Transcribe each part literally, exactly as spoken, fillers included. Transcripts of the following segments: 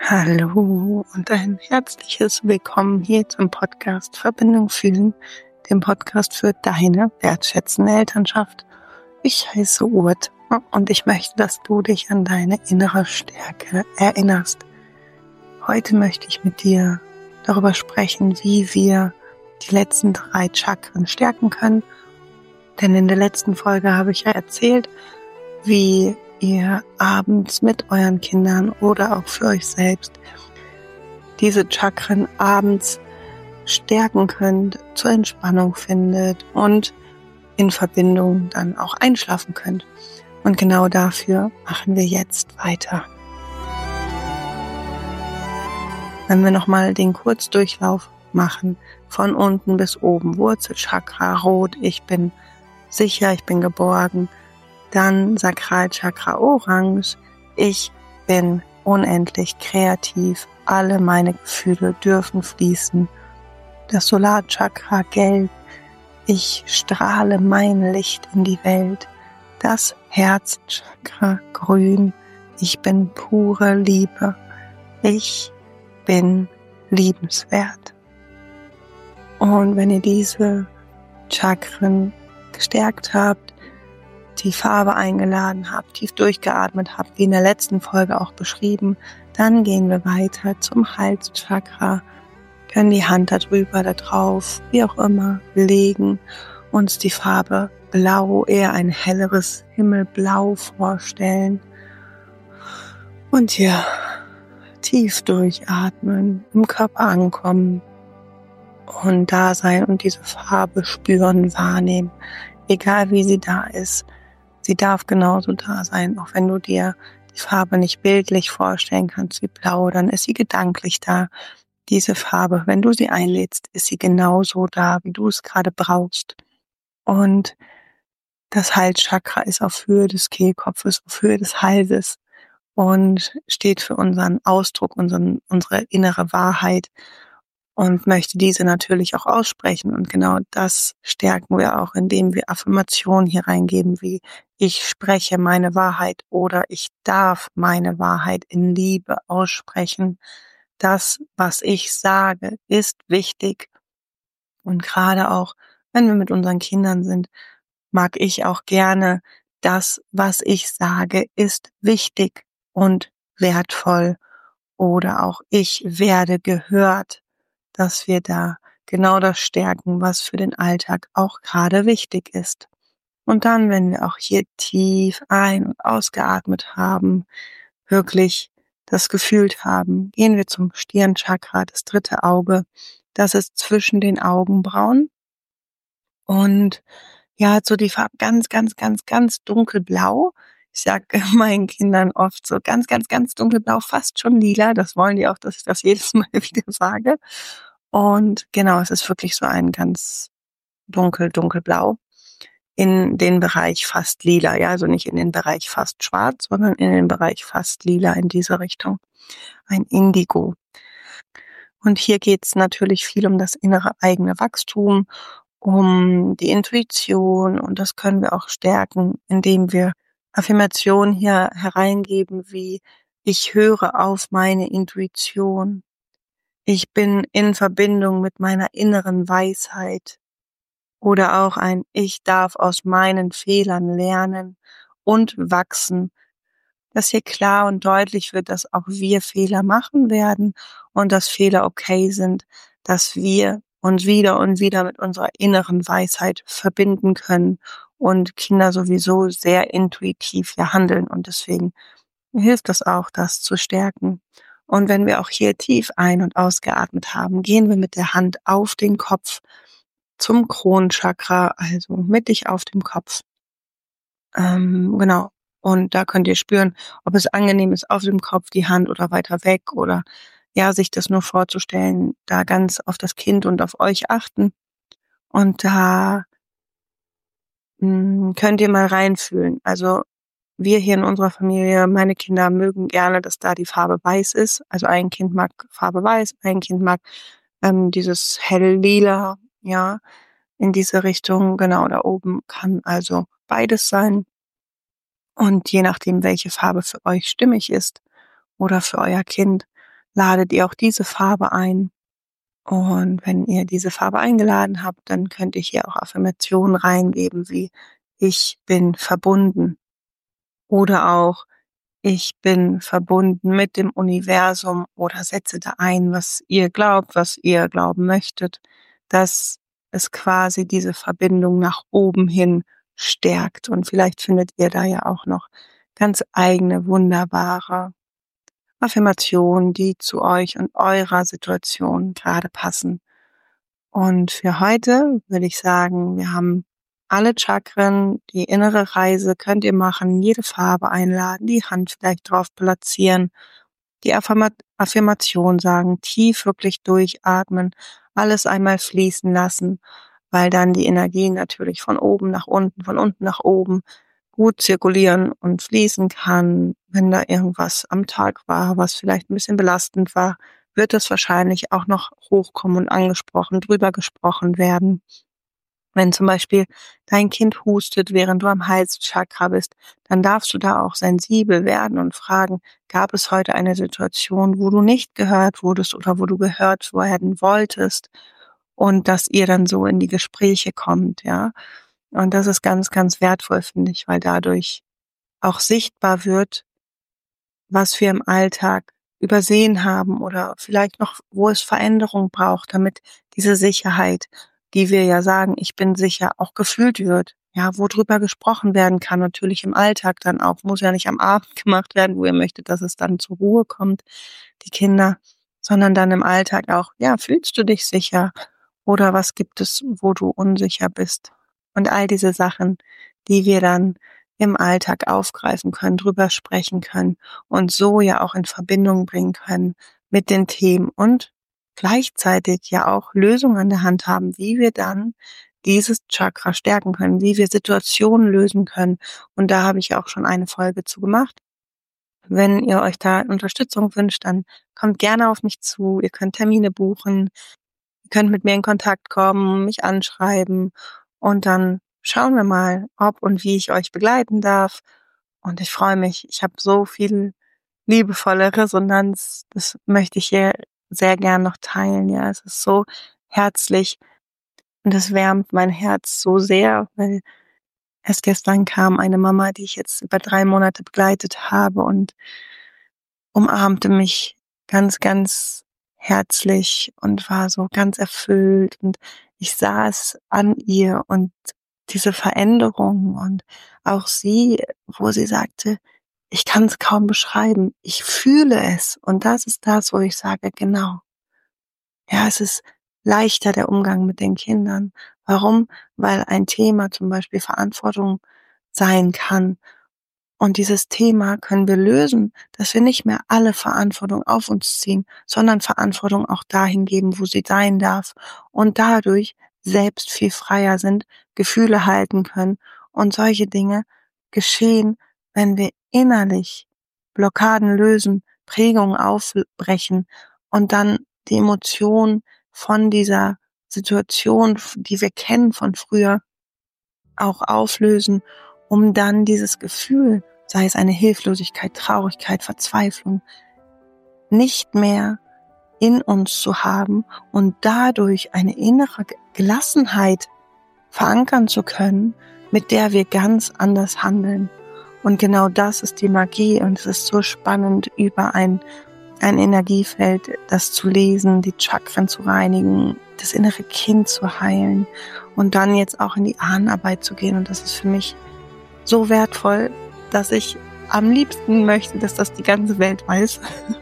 Hallo und ein herzliches Willkommen hier zum Podcast Verbindung fühlen, dem Podcast für deine wertschätzende Elternschaft. Ich heiße Urt und ich möchte, dass du dich an deine innere Stärke erinnerst. Heute möchte ich mit dir darüber sprechen, wie wir die letzten drei Chakren stärken können. Denn in der letzten Folge habe ich ja erzählt, wie ihr abends mit euren Kindern oder auch für euch selbst diese Chakren abends stärken könnt, zur Entspannung findet und in Verbindung dann auch einschlafen könnt. Und genau dafür machen wir jetzt weiter. Wenn wir nochmal den Kurzdurchlauf machen, von unten bis oben, Wurzelchakra rot, ich bin sicher, ich bin geborgen. Dann Sakralchakra orange, ich bin unendlich kreativ, alle meine Gefühle dürfen fließen. Das Solarchakra gelb, ich strahle mein Licht in die Welt. Das Herzchakra grün, ich bin pure Liebe, ich bin liebenswert. Und wenn ihr diese Chakren gestärkt habt, die Farbe eingeladen habt, tief durchgeatmet habt, wie in der letzten Folge auch beschrieben, dann gehen wir weiter zum Halschakra, können die Hand da drüber, da drauf, wie auch immer, legen, uns die Farbe Blau, eher ein helleres Himmelblau vorstellen und hier tief durchatmen, im Körper ankommen und da sein und diese Farbe spüren, wahrnehmen, egal wie sie da ist. Sie darf genauso da sein, auch wenn du dir die Farbe nicht bildlich vorstellen kannst wie blau, dann ist sie gedanklich da. Diese Farbe, wenn du sie einlädst, ist sie genauso da, wie du es gerade brauchst. Und das Halschakra ist auf Höhe des Kehlkopfes, auf Höhe des Halses und steht für unseren Ausdruck, unseren, unsere innere Wahrheit und möchte diese natürlich auch aussprechen. Und genau das stärken wir auch, indem wir Affirmationen hier reingeben, wie ich spreche meine Wahrheit oder ich darf meine Wahrheit in Liebe aussprechen. Das, was ich sage, ist wichtig. Und gerade auch, wenn wir mit unseren Kindern sind, mag ich auch gerne, das, was ich sage, ist wichtig und wertvoll. Oder auch ich werde gehört, dass wir da genau das stärken, was für den Alltag auch gerade wichtig ist. Und dann, wenn wir auch hier tief ein- und ausgeatmet haben, wirklich das gefühlt haben, gehen wir zum Stirnchakra, das dritte Auge. Das ist zwischen den Augenbrauen und ja, hat so die Farbe ganz, ganz, ganz, ganz dunkelblau. Ich sage meinen Kindern oft so ganz, ganz, ganz dunkelblau, fast schon lila. Das wollen die auch, dass ich das jedes Mal wieder sage. Und genau, es ist wirklich so ein ganz dunkel, dunkelblau in den Bereich fast lila. Ja, also nicht in den Bereich fast schwarz, sondern in den Bereich fast lila in diese Richtung. Ein Indigo. Und hier geht es natürlich viel um das innere eigene Wachstum, um die Intuition und das können wir auch stärken, indem wir Affirmationen hier hereingeben wie ich höre auf meine Intuition. Ich bin in Verbindung mit meiner inneren Weisheit. Oder auch ein ich darf aus meinen Fehlern lernen und wachsen. Dass hier klar und deutlich wird, dass auch wir Fehler machen werden und dass Fehler okay sind, dass wir uns wieder und wieder mit unserer inneren Weisheit verbinden können und Kinder sowieso sehr intuitiv hier handeln und deswegen hilft es auch, das zu stärken. Und wenn wir auch hier tief ein- und ausgeatmet haben, gehen wir mit der Hand auf den Kopf zum Kronenchakra, also mittig auf dem Kopf. Ähm, genau. Und da könnt ihr spüren, ob es angenehm ist auf dem Kopf, die Hand oder weiter weg oder ja, sich das nur vorzustellen, da ganz auf das Kind und auf euch achten. Und da mh, könnt ihr mal reinfühlen. Also wir hier in unserer Familie, meine Kinder mögen gerne, dass da die Farbe weiß ist. Also ein Kind mag Farbe weiß, ein Kind mag ähm, dieses hell lila, ja, in diese Richtung. Genau, da oben kann also beides sein. Und je nachdem, welche Farbe für euch stimmig ist oder für euer Kind, ladet ihr auch diese Farbe ein. Und wenn ihr diese Farbe eingeladen habt, dann könnt ihr hier auch Affirmationen reingeben, wie ich bin verbunden oder auch ich bin verbunden mit dem Universum oder setze da ein, was ihr glaubt, was ihr glauben möchtet, dass es quasi diese Verbindung nach oben hin stärkt. Und vielleicht findet ihr da ja auch noch ganz eigene, wunderbare Affirmationen, die zu euch und eurer Situation gerade passen. Und für heute würde ich sagen, wir haben alle Chakren, die innere Reise könnt ihr machen, jede Farbe einladen, die Hand vielleicht drauf platzieren, die Affirma Affirmation sagen, tief wirklich durchatmen, alles einmal fließen lassen, weil dann die Energie natürlich von oben nach unten, von unten nach oben gut zirkulieren und fließen kann. Wenn da irgendwas am Tag war, was vielleicht ein bisschen belastend war, wird es wahrscheinlich auch noch hochkommen und angesprochen, drüber gesprochen werden. Wenn zum Beispiel dein Kind hustet, während du am Halschakra bist, dann darfst du da auch sensibel werden und fragen, gab es heute eine Situation, wo du nicht gehört wurdest oder wo du gehört werden wolltest? Und dass ihr dann so in die Gespräche kommt, ja. Und das ist ganz, ganz wertvoll, finde ich, weil dadurch auch sichtbar wird, was wir im Alltag übersehen haben oder vielleicht noch, wo es Veränderung braucht, damit diese Sicherheit, die wir ja sagen, ich bin sicher, auch gefühlt wird. Ja, wo drüber gesprochen werden kann, natürlich im Alltag dann auch, muss ja nicht am Abend gemacht werden, wo ihr möchtet, dass es dann zur Ruhe kommt, die Kinder, sondern dann im Alltag auch, ja, fühlst du dich sicher oder was gibt es, wo du unsicher bist? Und all diese Sachen, die wir dann im Alltag aufgreifen können, drüber sprechen können und so ja auch in Verbindung bringen können mit den Themen und gleichzeitig ja auch Lösungen an der Hand haben, wie wir dann dieses Chakra stärken können, wie wir Situationen lösen können. Und da habe ich auch schon eine Folge zu gemacht. Wenn ihr euch da Unterstützung wünscht, dann kommt gerne auf mich zu. Ihr könnt Termine buchen, ihr könnt mit mir in Kontakt kommen, mich anschreiben und dann schauen wir mal, ob und wie ich euch begleiten darf. Und ich freue mich. Ich habe so viel liebevolle Resonanz. Das möchte ich hier sehr gern noch teilen. Ja, es ist so herzlich und es wärmt mein Herz so sehr, weil erst gestern kam eine Mama, die ich jetzt über drei Monate begleitet habe und umarmte mich ganz, ganz herzlich und war so ganz erfüllt und ich sah es an ihr und diese Veränderung und auch sie, wo sie sagte, ich kann es kaum beschreiben, ich fühle es und das ist das, wo ich sage, genau. Ja, es ist leichter der Umgang mit den Kindern. Warum? Weil ein Thema zum Beispiel Verantwortung sein kann. Und dieses Thema können wir lösen, dass wir nicht mehr alle Verantwortung auf uns ziehen, sondern Verantwortung auch dahin geben, wo sie sein darf. Und dadurch selbst viel freier sind, Gefühle halten können und solche Dinge geschehen, wenn wir innerlich Blockaden lösen, Prägungen aufbrechen und dann die Emotionen von dieser Situation, die wir kennen von früher, auch auflösen, um dann dieses Gefühl, sei es eine Hilflosigkeit, Traurigkeit, Verzweiflung, nicht mehr in uns zu haben und dadurch eine innere Gelassenheit verankern zu können, mit der wir ganz anders handeln. Und genau das ist die Magie und es ist so spannend, über ein, ein Energiefeld das zu lesen, die Chakren zu reinigen, das innere Kind zu heilen und dann jetzt auch in die Ahnenarbeit zu gehen. Und das ist für mich so wertvoll, dass ich am liebsten möchte, dass das die ganze Welt weiß.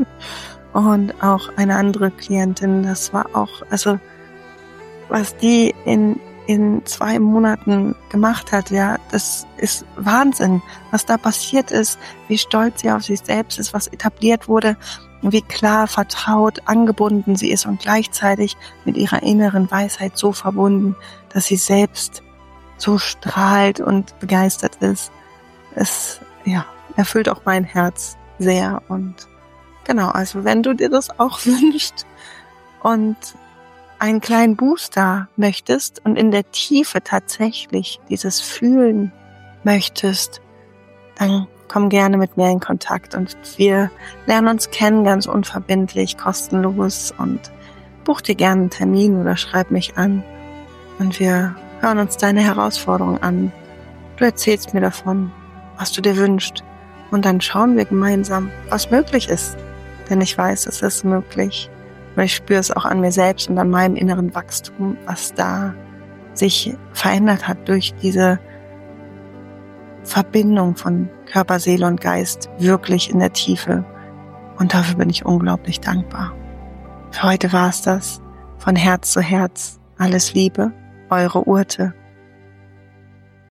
Und auch eine andere Klientin, das war auch, also was die in in zwei Monaten gemacht hat, ja, das ist Wahnsinn, was da passiert ist, wie stolz sie auf sich selbst ist, was etabliert wurde, wie klar, vertraut, angebunden sie ist und gleichzeitig mit ihrer inneren Weisheit so verbunden, dass sie selbst so strahlt und begeistert ist. Es, ja, erfüllt auch mein Herz sehr und genau, also wenn du dir das auch wünschst und einen kleinen Booster möchtest und in der Tiefe tatsächlich dieses Fühlen möchtest, dann komm gerne mit mir in Kontakt und wir lernen uns kennen, ganz unverbindlich, kostenlos, und buch dir gerne einen Termin oder schreib mich an und wir hören uns deine Herausforderungen an. Du erzählst mir davon, was du dir wünschst, und dann schauen wir gemeinsam, was möglich ist. Denn ich weiß, es ist möglich. Und ich spüre es auch an mir selbst und an meinem inneren Wachstum, was da sich verändert hat durch diese Verbindung von Körper, Seele und Geist wirklich in der Tiefe. Und dafür bin ich unglaublich dankbar. Für heute war es das. Von Herz zu Herz. Alles Liebe, eure Urte.